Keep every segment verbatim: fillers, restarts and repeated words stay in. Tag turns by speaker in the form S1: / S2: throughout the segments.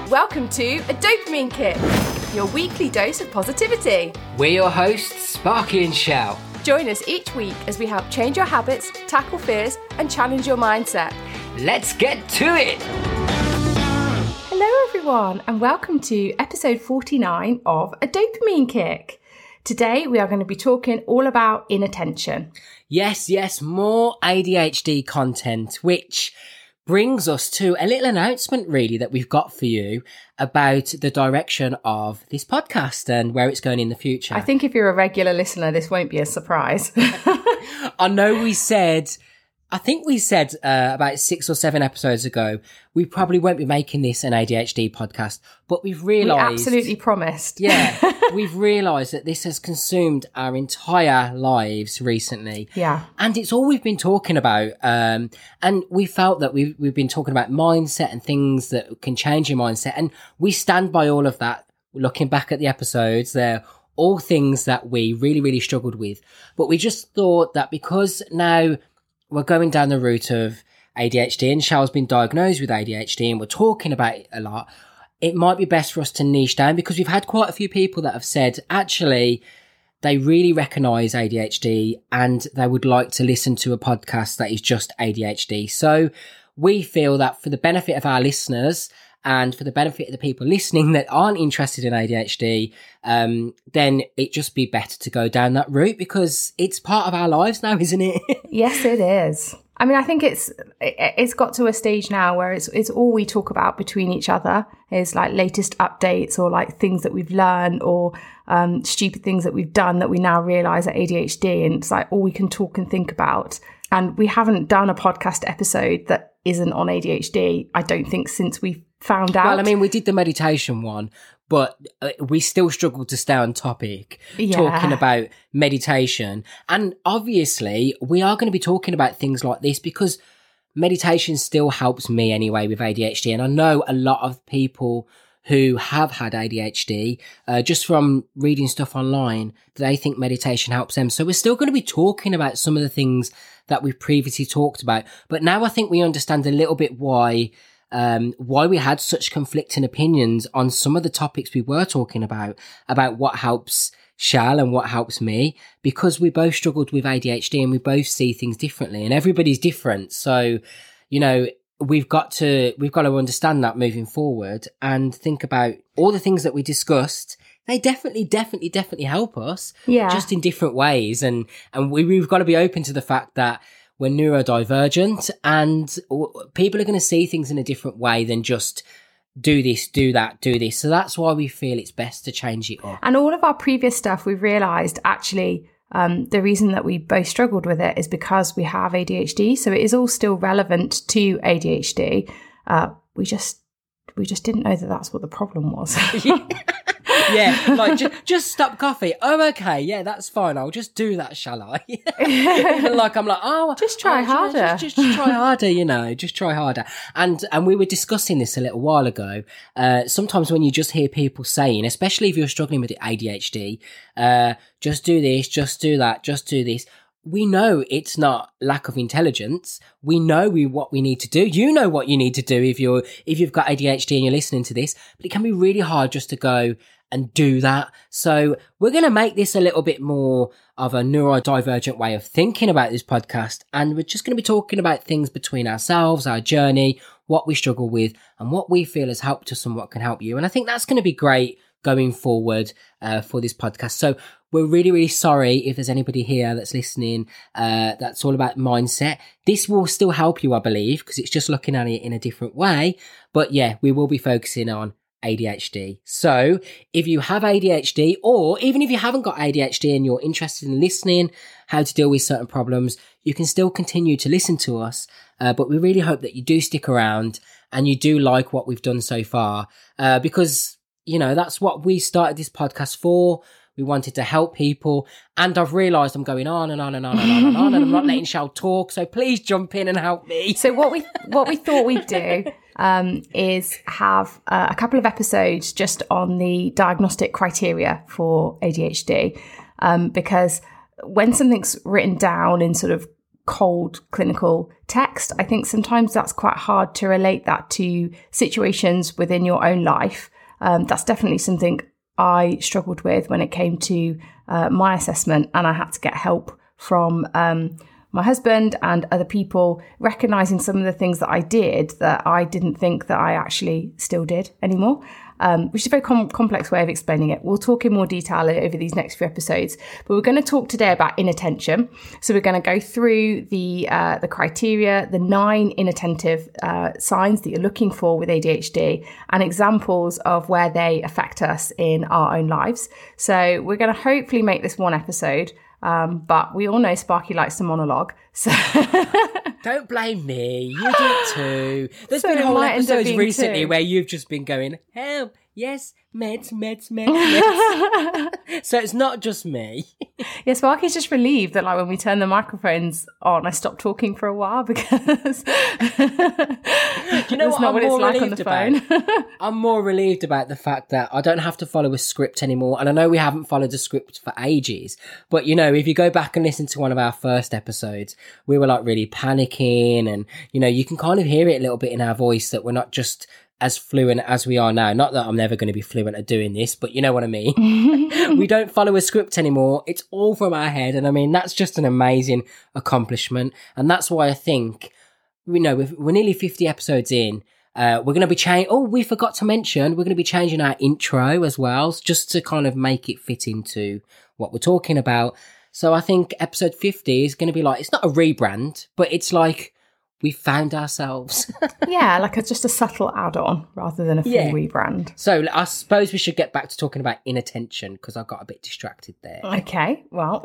S1: Welcome to A Dopamine Kick, your weekly dose of positivity.
S2: We're your hosts, Sparky and Shell.
S1: Join us each week as we help change your habits, tackle fears, and challenge your mindset.
S2: Let's get to it!
S1: Hello everyone, and welcome to episode forty-nine of A Dopamine Kick. Today we are going to be talking all about inattention.
S2: Yes, yes, more A D H D content, which brings us to a little announcement really that we've got for you about the direction of this podcast and where it's going in the future.
S1: I think if you're a regular listener, this won't be a surprise.
S2: I know we said, I think we said uh, about six or seven episodes ago, we probably won't be making this an A D H D podcast, but we've realised...
S1: We absolutely promised.
S2: Yeah, we've realised that this has consumed our entire lives recently.
S1: Yeah.
S2: And it's all we've been talking about. Um, and we felt that we've, we've been talking about mindset and things that can change your mindset. And we stand by all of that. Looking back at the episodes, they're all things that we really, really struggled with. But we just thought that because now we're going down the route of A D H D and Shell's been diagnosed with A D H D and we're talking about it a lot, it might be best for us to niche down because we've had quite a few people that have said, actually, they really recognise A D H D and they would like to listen to a podcast that is just A D H D. So we feel that for the benefit of our listeners and for the benefit of the people listening that aren't interested in A D H D, um, then it'd just be better to go down that route because it's part of our lives now, isn't it?
S1: Yes, it is. I mean, I think it's it's got to a stage now where it's it's all we talk about between each other is like latest updates or like things that we've learned or um, stupid things that we've done that we now realise are A D H D, and it's like all we can talk and think about. And we haven't done a podcast episode that isn't on A D H D, I don't think, since we found out.
S2: Well, I mean, we did the meditation one, but uh, we still struggled to stay on topic,
S1: yeah.
S2: talking about meditation. And obviously, we are going to be talking about things like this because meditation still helps me anyway with A D H D. And I know a lot of people who have had A D H D, uh, just from reading stuff online, they think meditation helps them. So we're still going to be talking about some of the things that we've previously talked about. But now I think we understand a little bit why Um, why we had such conflicting opinions on some of the topics we were talking about, about what helps Shell and what helps me, because we both struggled with A D H D and we both see things differently and everybody's different. So, you know, we've got to, we've got to understand that moving forward and think about all the things that we discussed. They definitely, definitely, definitely help us.
S1: Yeah.
S2: Just in different ways. And, and we, we've got to be open to the fact that we're neurodivergent and people are going to see things in a different way than just do this, do that, do this. So that's why we feel it's best to change it up.
S1: And all of our previous stuff, we've realised actually um, the reason that we both struggled with it is because we have A D H D. So it is all still relevant to A D H D. Uh, we just we just didn't know that that's what the problem was.
S2: Yeah, like, just, just stop coffee. Oh, okay, yeah, that's fine. I'll just do that, shall I? Even like, I'm like, oh...
S1: Just try
S2: oh,
S1: harder.
S2: Just, just, just try harder, you know, just try harder. And and we were discussing this a little while ago. Uh, sometimes when you just hear people saying, especially if you're struggling with A D H D, uh, just do this, just do that, just do this. We know it's not lack of intelligence. We know we, what we need to do. You know what you need to do if you're if you've got A D H D and you're listening to this. But it can be really hard just to go and do that. So we're going to make this a little bit more of a neurodivergent way of thinking about this podcast. And we're just going to be talking about things between ourselves, our journey, what we struggle with, and what we feel has helped us and what can help you. And I think that's going to be great going forward uh, for this podcast. So we're really, really sorry if there's anybody here that's listening uh, that's all about mindset. This will still help you, I believe, because it's just looking at it in a different way. But yeah, we will be focusing on A D H D. So if you have A D H D, or even if you haven't got A D H D and you're interested in listening how to deal with certain problems, you can still continue to listen to us. Uh, but we really hope that you do stick around and you do like what we've done so far, uh, because, you know, that's what we started this podcast for. We wanted to help people, and I've realised I'm going on and on and on and on and on, and I'm not letting Shell talk. So please jump in and help me.
S1: So what we what we thought we'd do um, is have uh, a couple of episodes just on the diagnostic criteria for A D H D, um, because when something's written down in sort of cold clinical text. I think sometimes that's quite hard to relate that to situations within your own life. Um, that's definitely something I struggled with when it came to uh, my assessment, and I had to get help from um, my husband and other people, recognizing some of the things that I did that I didn't think that I actually still did anymore. Um, which is a very com- complex way of explaining it. We'll talk in more detail over these next few episodes, but we're going to talk today about inattention. So we're going to go through the uh, the criteria, the nine inattentive uh, signs that you're looking for with A D H D, and examples of where they affect us in our own lives. So we're going to hopefully make this one episode, um, but we all know Sparky likes to monologue. So
S2: don't blame me. You do it too. There's
S1: So
S2: been
S1: it
S2: whole
S1: might end up
S2: episodes
S1: being
S2: recently
S1: two.
S2: where you've just been going, help, yes, meds, meds, meds, meds. So it's not just me.
S1: Yeah, Sparky's just relieved that, like, when we turn the microphones on, I stopped talking for a while because
S2: Do you know
S1: that's
S2: what
S1: not
S2: I'm
S1: what it's
S2: more
S1: like on the
S2: relieved
S1: phone.
S2: about? I'm more relieved about the fact that I don't have to follow a script anymore. And I know we haven't followed a script for ages, but you know, if you go back and listen to one of our first episodes, we were like really panicking, and you know, you can kind of hear it a little bit in our voice that we're not just as fluent as we are now. Not that I'm never going to be fluent at doing this, but you know what I mean. We don't follow a script anymore. It's all from our head. And I mean, that's just an amazing accomplishment. And that's why I think, you know, we're, we're nearly fifty episodes in. Uh, we're going to be changing. Oh, we forgot to mention, we're going to be changing our intro as well, just to kind of make it fit into what we're talking about. So I think episode fifty is going to be like, it's not a rebrand, but it's like, we found ourselves.
S1: Yeah, like a, just a subtle add-on rather than a full
S2: Yeah.
S1: rebrand.
S2: So I suppose we should get back to talking about inattention, because I got a bit distracted there.
S1: Okay, well,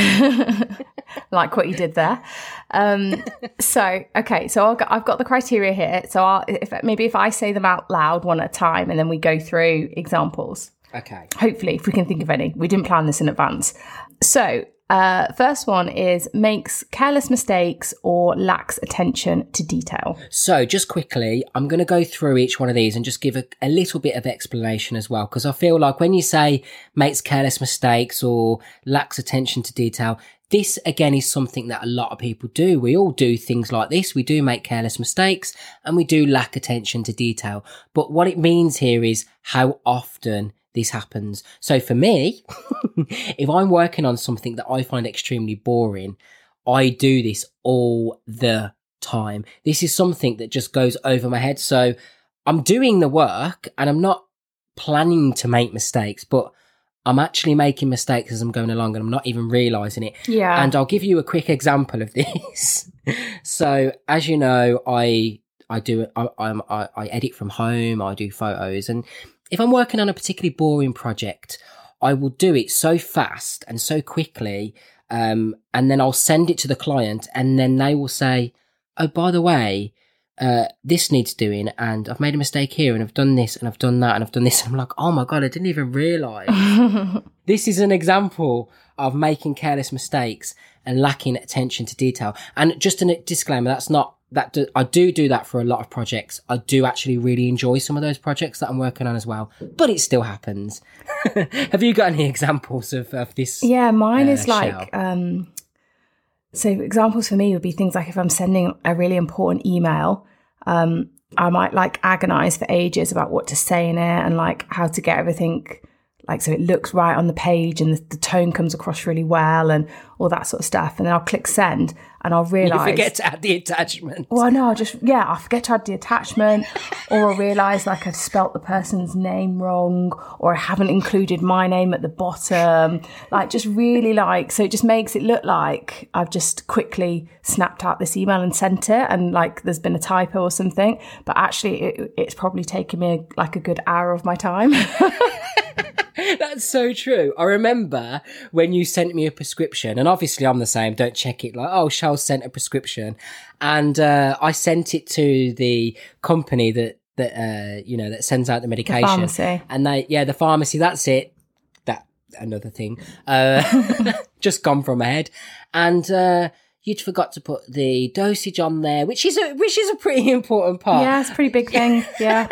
S1: like what you did there. Um, so, okay, so I've got, I've got the criteria here. So I'll, if maybe if I say them out loud one at a time, and then we go through examples.
S2: Okay.
S1: Hopefully, if we can think of any. We didn't plan this in advance. So, uh, first one is makes careless mistakes or lacks attention to detail.
S2: So just quickly, I'm going to go through each one of these and just give a, a little bit of explanation as well, because I feel like when you say makes careless mistakes or lacks attention to detail, this again is something that a lot of people do. We all do things like this. We do make careless mistakes and we do lack attention to detail. But what it means here is how often this happens. So for me, if I'm working on something that I find extremely boring, I do this all the time. This is something that just goes over my head. So I'm doing the work and I'm not planning to make mistakes, but I'm actually making mistakes as I'm going along and I'm not even realizing it.
S1: Yeah.
S2: And I'll give you a quick example of this. So as you know, I I do I, I'm, I I edit from home. I do photos, and if I'm working on a particularly boring project, I will do it so fast and so quickly, um, and then I'll send it to the client, and then they will say, "Oh, by the way, uh, this needs doing, and I've made a mistake here, and I've done this, and I've done that, and I've done this." And I'm like, "Oh my god, I didn't even realise." This is an example of making careless mistakes and lacking attention to detail. And just a disclaimer, that's not that do, I do do that for a lot of projects. I do actually really enjoy some of those projects that I'm working on as well, but it still happens. Have you got any examples of, of this?
S1: Yeah, mine
S2: uh,
S1: is like,
S2: shell?
S1: um, so examples for me would be things like if I'm sending a really important email, um, I might like agonize for ages about what to say in it and like how to get everything like so it looks right on the page and the, the tone comes across really well and all that sort of stuff. And then I'll click send and I'll realise...
S2: You forget to add the attachment.
S1: Well, no, I'll just, yeah, I'll forget to add the attachment, or I'll realise like I've spelt the person's name wrong, or I haven't included my name at the bottom. Like just really like, so it just makes it look like I've just quickly snapped out this email and sent it and like there's been a typo or something. But actually it, it's probably taken me a, like a good hour of my time.
S2: That's so true. I remember when you sent me a prescription, and obviously I'm the same, don't check it like, oh, Charles sent a prescription. And uh, I sent it to the company that, that uh, you know, that sends out the medication.
S1: The pharmacy.
S2: And they, yeah, the pharmacy, that's it. That, another thing. Uh, just gone from my head. And uh, you'd forgot to put the dosage on there, which is a, which is a pretty important part.
S1: Yeah, it's a pretty big thing. Yeah.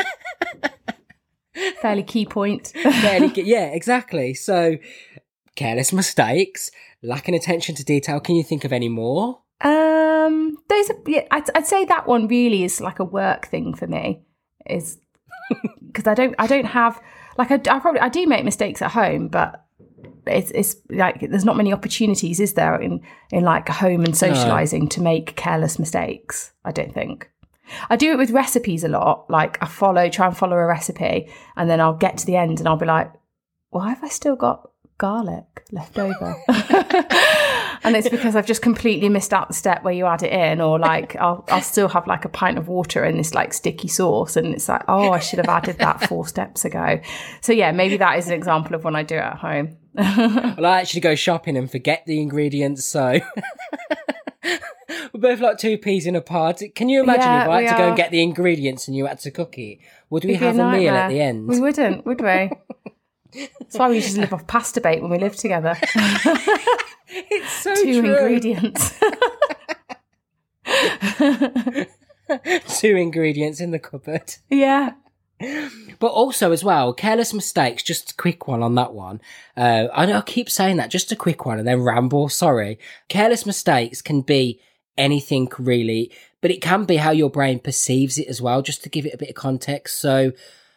S1: Fairly key point.
S2: Fairly, yeah, exactly. So, careless mistakes, lacking attention to detail. Can you think of any more?
S1: Um, those are, yeah, I'd, I'd say that one really is like a work thing for me, is because I don't, I don't have like I, I probably I do make mistakes at home, but it's it's like there's not many opportunities, is there, in in like home and socializing no. to make careless mistakes. I don't think. I do it with recipes a lot. Like I follow, try and follow a recipe, and then I'll get to the end and I'll be like, why have I still got garlic left over? And it's because I've just completely missed out the step where you add it in, or like I'll I'll still have like a pint of water in this like sticky sauce, and it's like, oh, I should have added that four steps ago. So yeah, maybe that is an example of when I do it at home.
S2: Well, I actually go shopping and forget the ingredients, so we're both like two peas in a pod. Can you imagine yeah, if I had to are. go and get the ingredients and you had to cook it? Would we It'd have a, a meal at the end? We
S1: wouldn't, would we? That's why we just live off pasta bake when we live together.
S2: It's so
S1: Two
S2: true.
S1: ingredients.
S2: Two ingredients in the cupboard.
S1: Yeah.
S2: But also as well, careless mistakes, just a quick one on that one. Uh, I know I keep saying that, just a quick one and then ramble, sorry. Careless mistakes can be anything really, but it can be how your brain perceives it as well, just to give it a bit of context. So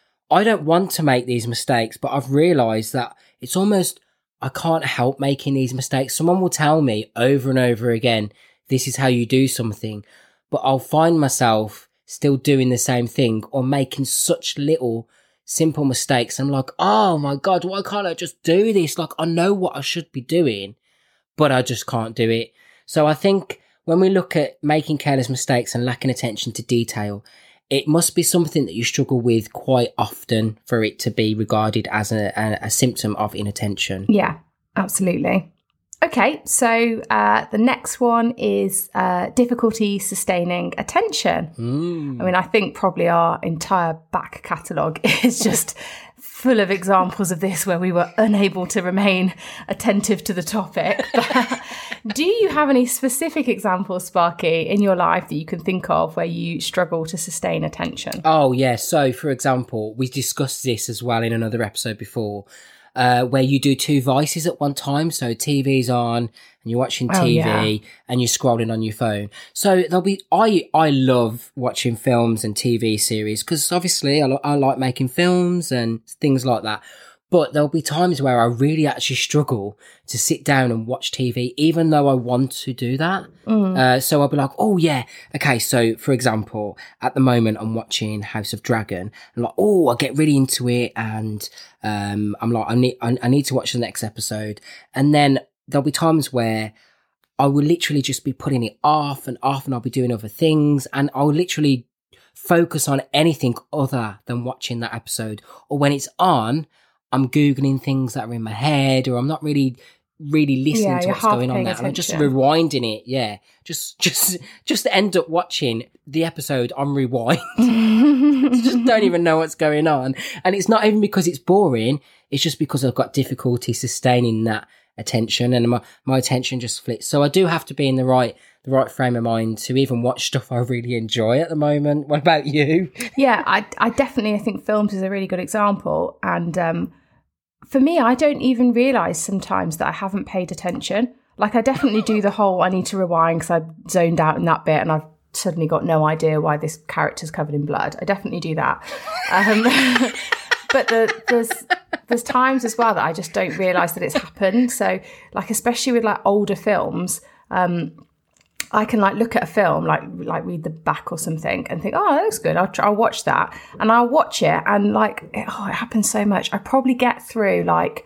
S2: I don't want to make these mistakes, but I've realised that it's almost, I can't help making these mistakes. Someone will tell me over and over again, this is how you do something, but I'll find myself still doing the same thing or making such little simple mistakes. I'm like, oh my God, why can't I just do this? Like, I know what I should be doing, but I just can't do it. So I think when we look at making careless mistakes and lacking attention to detail, it must be something that you struggle with quite often for it to be regarded as a, a, a symptom of inattention.
S1: Yeah, absolutely. Okay, so uh, the next one is uh, difficulty sustaining attention. Mm. I mean, I think probably our entire back catalogue is just full of examples of this where we were unable to remain attentive to the topic. But do you have any specific examples, Sparky, in your life that you can think of where you struggle to sustain attention?
S2: Oh, yeah. So, for example, we discussed this as well in another episode before. Uh, where you do two vices at one time. So T V's on and you're watching T V oh, yeah. and you're scrolling on your phone. So there'll be, I, I love watching films and T V series because obviously I, I like making films and things like that. But there'll be times where I really actually struggle to sit down and watch T V, even though I want to do that. Mm. Uh, so I'll be like, oh yeah, okay. So for example, at the moment I'm watching House of Dragon and like, oh, I get really into it. And, um, I'm like, I need, I, I need to watch the next episode. And then there'll be times where I will literally just be putting it off and off and I'll be doing other things and I'll literally focus on anything other than watching that episode. Or when it's on, I'm Googling things that are in my head or I'm not really, really listening yeah, to what's going on there. Attention. And I'm just rewinding it. Yeah. Just, just, just end up watching the episode on rewind. Just don't even know what's going on. And it's not even because it's boring. It's just because I've got difficulty sustaining that attention and my, my attention just flips. So I do have to be in the right, the right frame of mind to even watch stuff I really enjoy at the moment. What about you?
S1: Yeah, I, I definitely, I think films is a really good example. And um, for me, I don't even realise sometimes that I haven't paid attention. Like I definitely do the whole, I need to rewind because I've zoned out in that bit and I've suddenly got no idea why this character's covered in blood. I definitely do that. Um, but the, there's there's times as well that I just don't realise that it's happened. So like, especially with like older films, um, I can like look at a film, like like read the back or something and think, oh, that looks good. I'll try, I'll watch that. And I'll watch it and like, it, oh, it happens so much. I probably get through like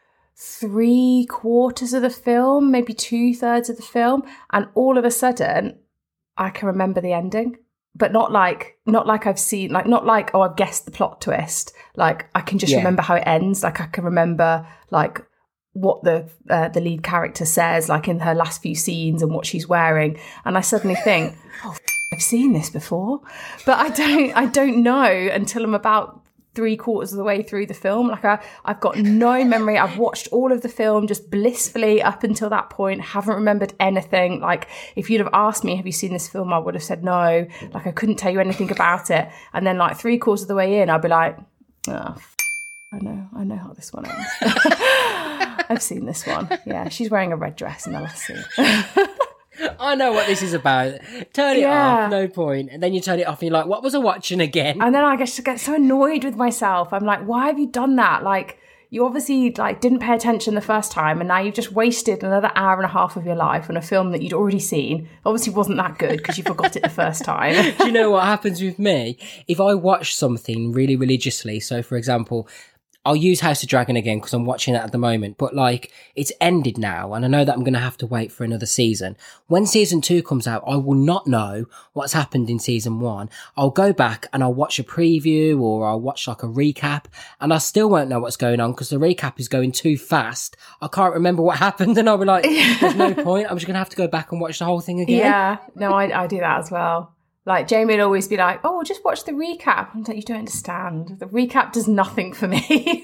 S1: three quarters of the film, maybe two thirds of the film. And all of a sudden I can remember the ending, but not like, not like I've seen, like, not like, oh, I've guessed the plot twist. Like I can just yeah. remember how it ends. Like I can remember like what the uh, the lead character says, like in her last few scenes and what she's wearing. And I suddenly think, oh, I've seen this before, but I don't, I don't know until I'm about three quarters of the way through the film. Like I, I've got no memory. I've watched all of the film just blissfully up until that point, haven't remembered anything. Like if you'd have asked me, have you seen this film? I would have said no. Like I couldn't tell you anything about it. And then like three quarters of the way in, I'd be like, oh, I know, I know how this one ends. I've seen this one. Yeah, she's wearing a red dress in the last scene.
S2: I know what this is about. Turn it
S1: Yeah.
S2: off, no point. And then you turn it off and you're like, what was I watching again?
S1: And then I just get so annoyed with myself. I'm like, why have you done that? Like, you obviously like didn't pay attention the first time, and now you've just wasted another hour and a half of your life on a film that you'd already seen. Obviously wasn't that good because you forgot it the first time.
S2: Do you know what happens with me? If I watch something really religiously, so for example, I'll use House of Dragon again because I'm watching that at the moment, but like it's ended now and I know that I'm going to have to wait for another season. When season two comes out, I will not know what's happened in season one. I'll go back and I'll watch a preview or I'll watch like a recap and I still won't know what's going on because the recap is going too fast. I can't remember what happened and I'll be like, there's no point. I'm just going to have to go back and watch the whole thing again.
S1: Yeah, no, I, I do that as well. Like, Jamie would always be like, oh, just watch the recap. I'm like, you don't understand. The recap does nothing for me.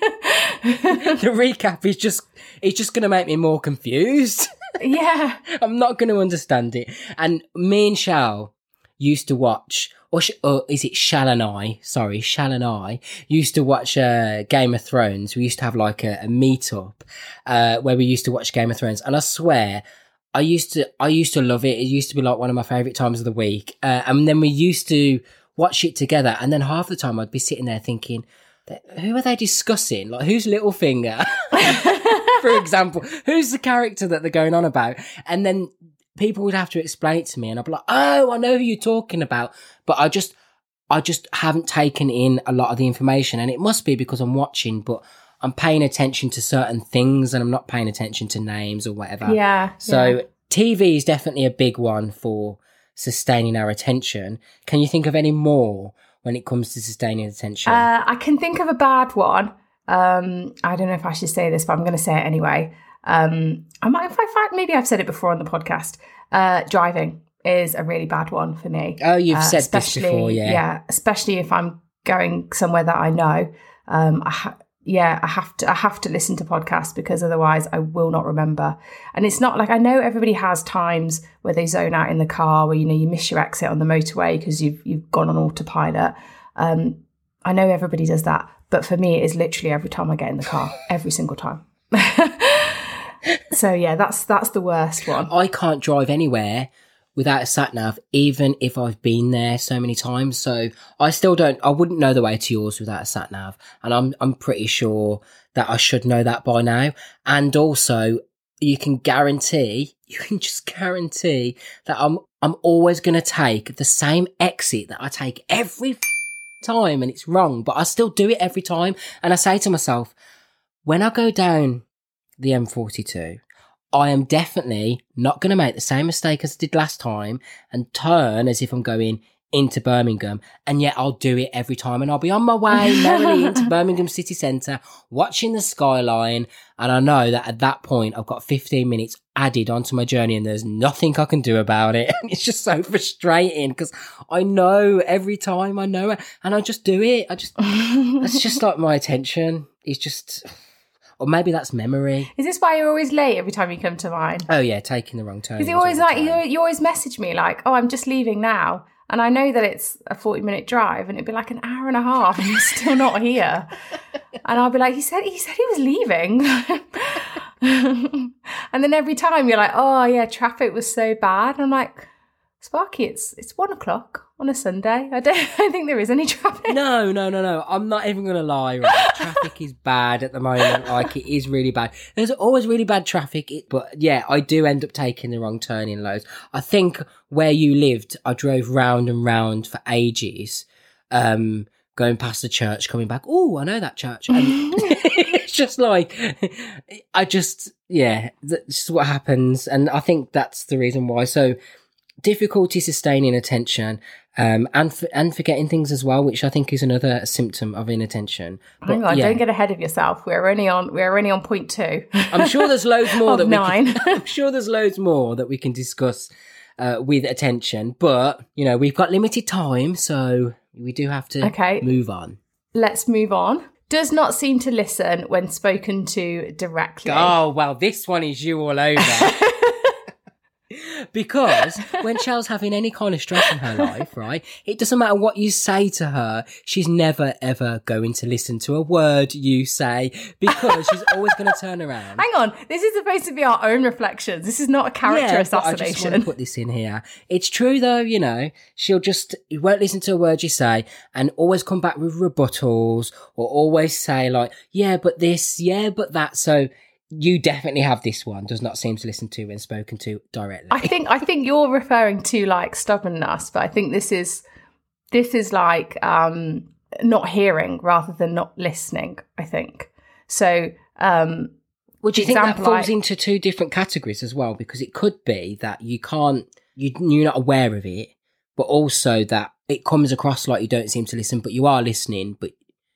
S2: The recap is just, it's just going to make me more confused.
S1: Yeah.
S2: I'm not going to understand it. And me and Shal used to watch, or, sh- or is it Shal and I? Sorry, Shal and I used to watch uh, Game of Thrones. We used to have like a, a meet-up uh, where we used to watch Game of Thrones. And I swear, I used to, I used to love it. It used to be like one of my favourite times of the week. Uh, and then we used to watch it together. And then half the time I'd be sitting there thinking, who are they discussing? Like, who's Littlefinger? For example, who's the character that they're going on about? And then people would have to explain it to me and I'd be like, oh, I know who you're talking about. But I just, I just haven't taken in a lot of the information. And it must be because I'm watching, but I'm paying attention to certain things and I'm not paying attention to names or whatever.
S1: Yeah.
S2: So
S1: yeah.
S2: T V is definitely a big one for sustaining our attention. Can you think of any more when it comes to sustaining attention?
S1: Uh, I can think of a bad one. Um, I don't know if I should say this, but I'm going to say it anyway. Um, I might, in fact, maybe I've said it before on the podcast. Uh, driving is a really bad one for me.
S2: Oh, you've
S1: uh,
S2: said this before, yeah.
S1: Yeah, especially if I'm going somewhere that I know. Um, I ha- yeah, I have to I have to listen to podcasts because otherwise I will not remember. And it's not like, I know everybody has times where they zone out in the car, where, you know, you miss your exit on the motorway because you've you've gone on autopilot. Um, I know everybody does that, but for me, it is literally every time I get in the car, every single time. So yeah, that's that's the worst one.
S2: I can't drive anywhere without a sat nav, even if I've been there so many times. So I still don't, I wouldn't know the way to yours without a sat nav. And I'm, I'm pretty sure that I should know that by now. And also you can guarantee, you can just guarantee that I'm, I'm always going to take the same exit that I take every time, and it's wrong, but I still do it every time. And I say to myself, when I go down the M forty-two, I am definitely not going to make the same mistake as I did last time and turn as if I'm going into Birmingham, and yet I'll do it every time, and I'll be on my way merrily into Birmingham city centre watching the skyline, and I know that at that point I've got fifteen minutes added onto my journey and there's nothing I can do about it. And it's just so frustrating because I know every time I know it and I just do it. I just, that's just like my attention. It's just... Or maybe that's memory.
S1: Is this why you're always late every time you come to mine?
S2: Oh yeah, taking the wrong turn.
S1: Because you always like you, you always message me like, oh, I'm just leaving now, and I know that it's a forty minute drive, and it'd be like an hour and a half, and you're still not here. And I'll be like, he said he said he was leaving, and then every time you're like, oh yeah, traffic was so bad. And I'm like, Sparky, it's it's one o'clock on a Sunday. I don't, I don't think there is any traffic.
S2: No, no, no, no. I'm not even going to lie. Right? Traffic is bad at the moment. Like, it is really bad. There's always really bad traffic. But yeah, I do end up taking the wrong turn in loads. I think where you lived, I drove round and round for ages, um, going past the church, coming back. Oh, I know that church. And it's just like, I just, yeah, that's just what happens. And I think that's the reason why. So, difficulty sustaining attention, um, and f- and forgetting things as well, which I think is another symptom of inattention. But,
S1: Hang on,
S2: yeah.
S1: don't get ahead of yourself. We're only on we're only on point two.
S2: I'm sure there's loads more
S1: of
S2: that
S1: nine.
S2: we can, I'm sure there's loads more that we can discuss uh, with attention, but you know we've got limited time, so we do have to
S1: Okay.
S2: move on.
S1: Let's move on. Does not seem to listen when spoken to directly.
S2: Oh well, this one is you all over. Because when Chel's having any kind of stress in her life, right, it doesn't matter what you say to her, she's never, ever going to listen to a word you say because she's always going to turn around.
S1: Hang on, this is supposed to be our own reflections. This is not a character
S2: yeah,
S1: assassination.
S2: I just want to put this in here. It's true though, you know, she'll just, you won't listen to a word you say and always come back with rebuttals or always say like, yeah, but this, yeah, but that. So you definitely have this one, does not seem to listen to when spoken to directly.
S1: I think I think you're referring to like stubbornness, but I think this is this is like um, not hearing rather than not listening, I think. So um
S2: Well, do you think that falls
S1: like,
S2: into two different categories as well? Because it could be that you can't, you, you're not aware of it, but also that it comes across like you don't seem to listen, but you are listening, but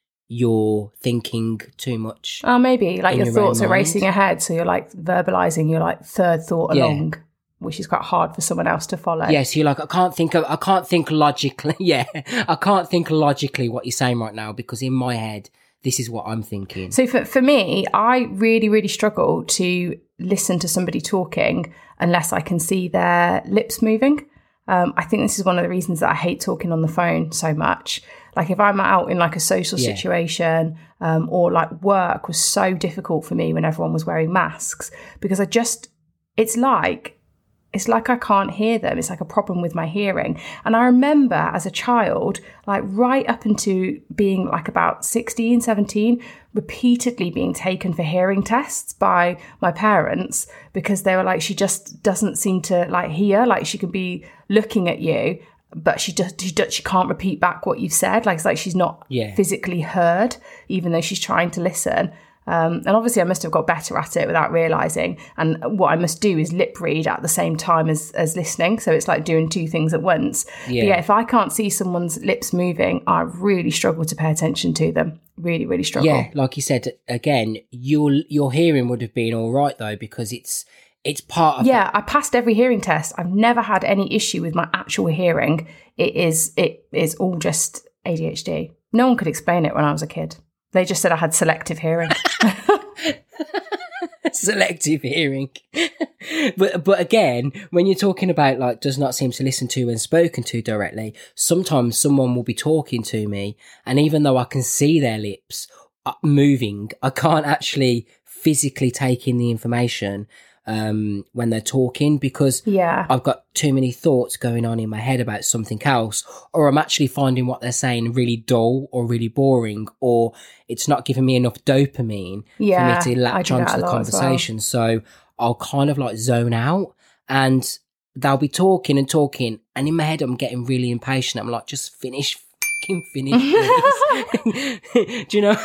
S2: you're thinking too much.
S1: Oh, maybe like your,
S2: your
S1: thoughts are
S2: mind.
S1: racing ahead, so you're like verbalizing your like third thought
S2: Yeah.
S1: along, which is quite hard for someone else to follow.
S2: Yes, you're like, I can't think of, I can't think logically. Yeah, I can't think logically what you're saying right now because in my head, this is what I'm thinking.
S1: So for for me, I really really struggle to listen to somebody talking unless I can see their lips moving. Um, I think this is one of the reasons that I hate talking on the phone so much. Like if I'm out in like a social
S2: Yeah.
S1: situation um, or like work was so difficult for me when everyone was wearing masks because I just, it's like, it's like I can't hear them. It's like a problem with my hearing. And I remember as a child, like right up into being like about sixteen, seventeen, repeatedly being taken for hearing tests by my parents because they were like, she just doesn't seem to like hear, like she could be looking at you, but she just she, just, she can't repeat back what you've said. Like it's like she's not
S2: Yeah.
S1: physically heard, even though she's trying to listen. Um, and obviously I must have got better at it without realising. And what I must do is lip read at the same time as, as listening. So it's like doing two things at once.
S2: Yeah.
S1: But yeah, if I can't see someone's lips moving, I really struggle to pay attention to them. Really, really struggle.
S2: Yeah, like you said, again, your your hearing would have been all right though because it's it's part of
S1: Yeah, I passed every hearing test. I've never had any issue with my actual hearing. It is it is all just A D H D. No one could explain it when I was a kid. They just said I had selective hearing.
S2: selective hearing. but but again, when you're talking about like does not seem to listen to when spoken to directly, sometimes someone will be talking to me and even though I can see their lips moving, I can't actually physically take in the information um when they're talking because
S1: Yeah.
S2: I've got too many thoughts going on in my head about something else, or I'm actually finding what they're saying really dull or really boring, or it's not giving me enough dopamine
S1: Yeah,
S2: for me to
S1: I
S2: latch
S1: do that
S2: onto
S1: a
S2: the
S1: lot as well.
S2: conversation. So I'll kind of like zone out and they'll be talking and talking and in my head I'm getting really impatient. I'm like, just finish, fucking finish, please. Do you know?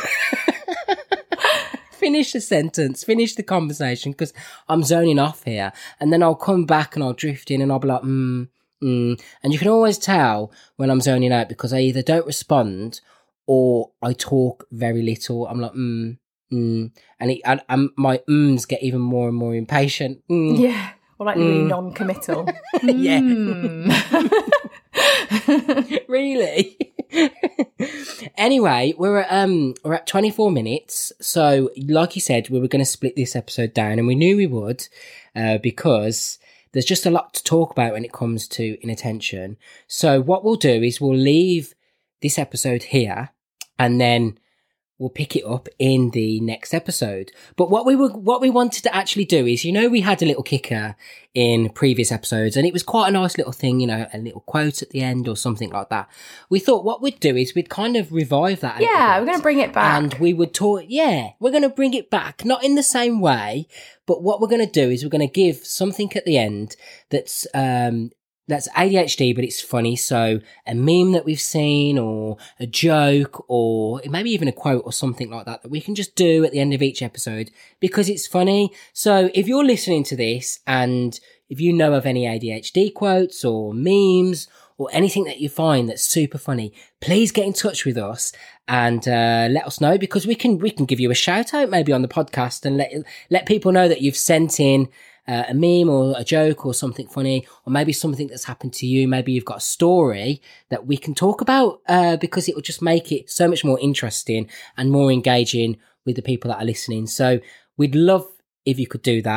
S2: Finish the sentence, finish the conversation because I'm zoning off here. And then I'll come back and I'll drift in and I'll be like, mm, mm. And you can always tell when I'm zoning out because I either don't respond or I talk very little. I'm like, mm, mm. And, it, and, and my ums get even more and more impatient. Mm.
S1: Yeah. Or like really non-committal.
S2: Yeah.
S1: Mm.
S2: Really? Anyway, we're at um we're at twenty-four minutes. So, like you said, we were going to split this episode down, and we knew we would, uh, because there's just a lot to talk about when it comes to inattention. So, what we'll do is we'll leave this episode here, and then we'll pick it up in the next episode. But what we were, what we wanted to actually do is, you know, we had a little kicker in previous episodes and it was quite a nice little thing, you know, a little quote at the end or something like that. We thought what we'd do is we'd kind of revive that. a little
S1: Yeah,
S2: bit.
S1: we're going to bring it back.
S2: And we would talk, yeah, we're going to bring it back, not in the same way, but what we're going to do is we're going to give something at the end that's, um, that's A D H D, but it's funny. So a meme that we've seen or a joke or maybe even a quote or something like that that we can just do at the end of each episode because it's funny. So if you're listening to this and if you know of any A D H D quotes or memes or anything that you find that's super funny, please get in touch with us and uh, let us know because we can we can give you a shout out maybe on the podcast and let let people know that you've sent in Uh, a meme or a joke or something funny, or maybe something that's happened to you. Maybe you've got a story that we can talk about uh, because it will just make it so much more interesting and more engaging with the people that are listening. So we'd love if you could do that.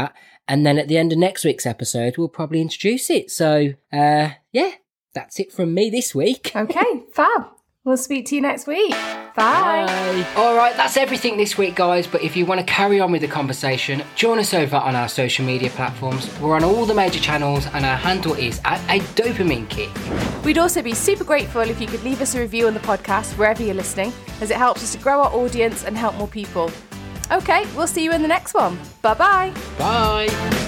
S2: And then at the end of next week's episode, we'll probably introduce it. So, uh, yeah, that's it from me this week.
S1: Okay, fab. We'll speak to you next week. Bye.
S2: Bye. All right, that's everything this week, guys. But if you want to carry on with the conversation, join us over on our social media platforms. We're on all the major channels, and our handle is at a dopamine kick.
S1: We'd also be super grateful if you could leave us a review on the podcast wherever you're listening, as it helps us to grow our audience and help more people. Okay, we'll see you in the next one. Bye-bye.
S2: Bye.